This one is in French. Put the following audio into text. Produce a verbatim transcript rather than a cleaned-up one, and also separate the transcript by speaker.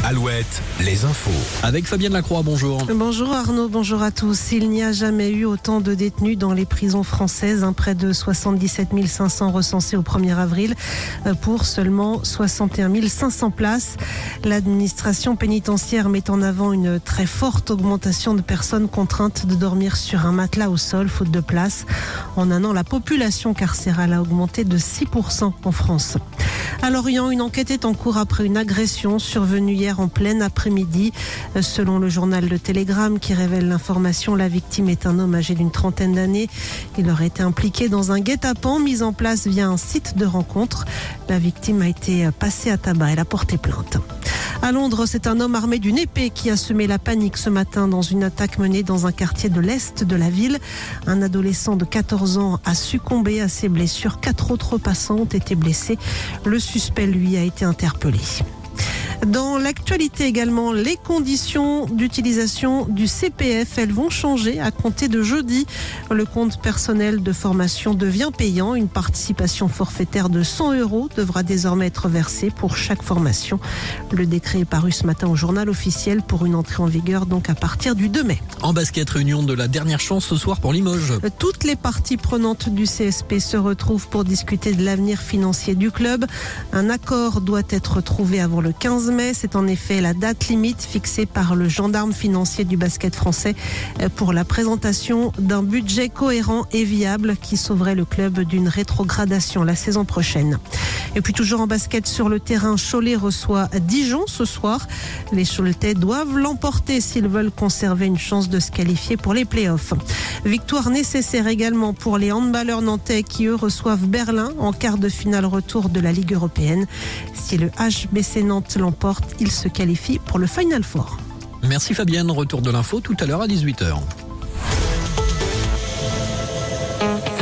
Speaker 1: Alouette, les infos.
Speaker 2: Avec Fabienne Lacroix, bonjour.
Speaker 3: Bonjour Arnaud, bonjour à tous. Il n'y a jamais eu autant de détenus dans les prisons françaises, hein, près de soixante-dix-sept mille cinq cents recensés au premier avril pour seulement soixante et un mille cinq cents places. L'administration pénitentiaire met en avant une très forte augmentation de personnes contraintes de dormir sur un matelas au sol, faute de place. En un an, la population carcérale a augmenté de six pour cent en France. À Lorient, une enquête est en cours après une agression survenue hier en plein après-midi. Selon le journal Le Télégramme qui révèle l'information, la victime est un homme âgé d'une trentaine d'années. Il aurait été impliqué dans un guet-apens mis en place via un site de rencontre. La victime a été passée à tabac. Elle a porté plainte. À Londres, c'est un homme armé d'une épée qui a semé la panique ce matin dans une attaque menée dans un quartier de l'est de la ville. Un adolescent de quatorze ans a succombé à ses blessures. Quatre autres passants ont été blessés. Le suspect, lui, a été interpellé. Dans l'actualité également, les conditions d'utilisation du C P F, elles vont changer à compter de jeudi. Le compte personnel de formation devient payant. Une participation forfaitaire de cent euros devra désormais être versée pour chaque formation. Le décret est paru ce matin au journal officiel pour une entrée en vigueur donc à partir du deux mai.
Speaker 2: En basket, réunion de la dernière chance ce soir pour Limoges.
Speaker 3: Toutes les parties prenantes du C S P se retrouvent pour discuter de l'avenir financier du club. Un accord doit être trouvé avant le quinze mai. C'est en effet la date limite fixée par le gendarme financier du basket français pour la présentation d'un budget cohérent et viable qui sauverait le club d'une rétrogradation la saison prochaine. Et puis toujours en basket sur le terrain, Cholet reçoit Dijon ce soir. Les Choletais doivent l'emporter s'ils veulent conserver une chance de se qualifier pour les playoffs. Victoire nécessaire également pour les handballeurs nantais qui eux reçoivent Berlin en quart de finale retour de la Ligue européenne. Si le H B C Nantes l'emporte, il se qualifie pour le Final Four.
Speaker 2: Merci Fabienne, retour de l'info tout à l'heure à dix-huit heures.